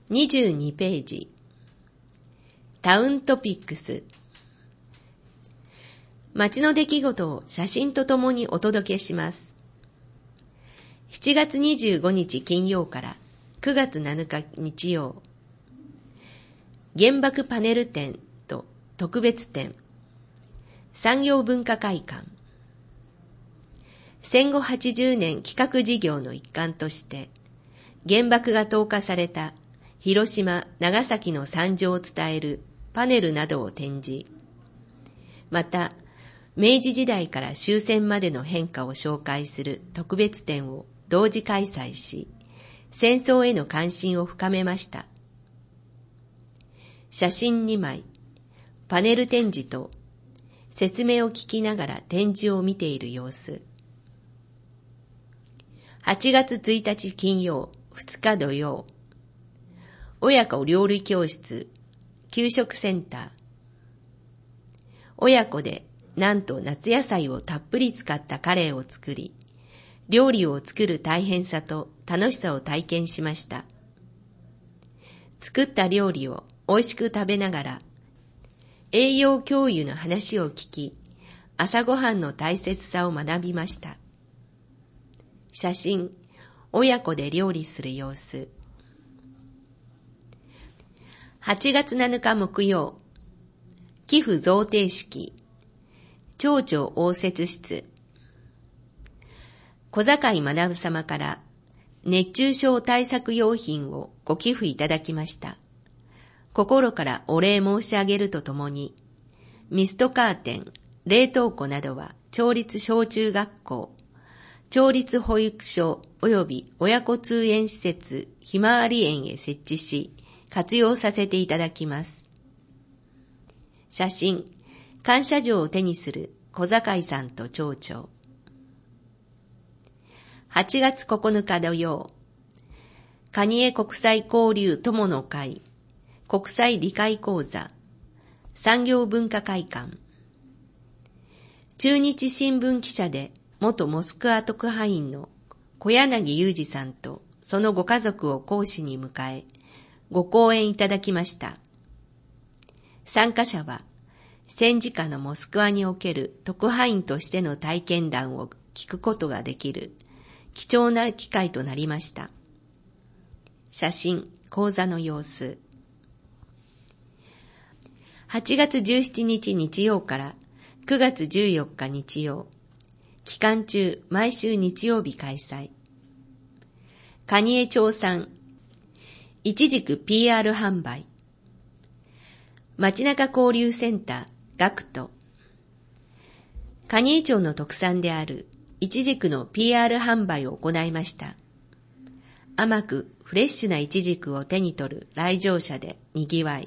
22ページ。タウントピックス。街の出来事を写真とともにお届けします。7月25日金曜から9月7日日曜。原爆パネル展と特別展。産業文化会館。戦後80年企画事業の一環として、原爆が投下された広島、長崎の惨状を伝えるパネルなどを展示。また、明治時代から終戦までの変化を紹介する特別展を同時開催し、戦争への関心を深めました。写真2枚、パネル展示と説明を聞きながら展示を見ている様子。8月1日金曜、2日土曜。親子料理教室、給食センター。親子でなんと夏野菜をたっぷり使ったカレーを作り、料理を作る大変さと楽しさを体験しました。作った料理を美味しく食べながら、栄養教諭の話を聞き、朝ごはんの大切さを学びました。写真、親子で料理する様子。8月7日木曜、寄付贈呈式、町長応接室。小坂井学様から熱中症対策用品をご寄付いただきました。心からお礼申し上げるとともに、ミストカーテン、冷凍庫などは町立小中学校、町立保育所及び親子通園施設ひまわり園へ設置し、活用させていただきます。写真、感謝状を手にする小坂井さんと町長。8月9日土曜、蟹江国際交流友の会、国際理解講座、産業文化会館。中日新聞記者で元モスクワ特派員の小柳裕二さんとそのご家族を講師に迎え、ご講演いただきました。参加者は、戦時下のモスクワにおける特派員としての体験談を聞くことができる貴重な機会となりました。写真、講座の様子。8月17日日曜から9月14日日曜。期間中、毎週日曜日開催。蟹江町産いちじく PR 販売。街中交流センター、ガクト。蟹江町の特産であるいちじくの PR 販売を行いました。甘くフレッシュないちじくを手に取る来場者で賑わい。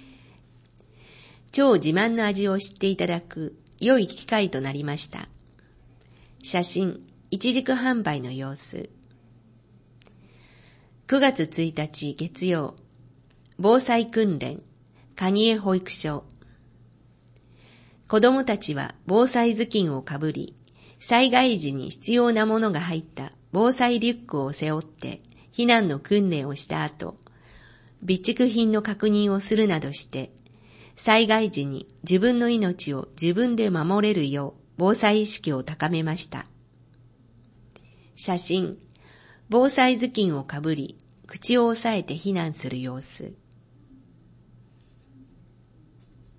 超自慢の味を知っていただく良い機会となりました。写真、いちじく販売の様子。9月1日月曜、防災訓練、蟹江保育所。子どもたちは防災頭巾をかぶり、災害時に必要なものが入った防災リュックを背負って避難の訓練をした後、備蓄品の確認をするなどして、災害時に自分の命を自分で守れるよう防災意識を高めました。写真、防災頭巾をかぶり、口を押さえて避難する様子。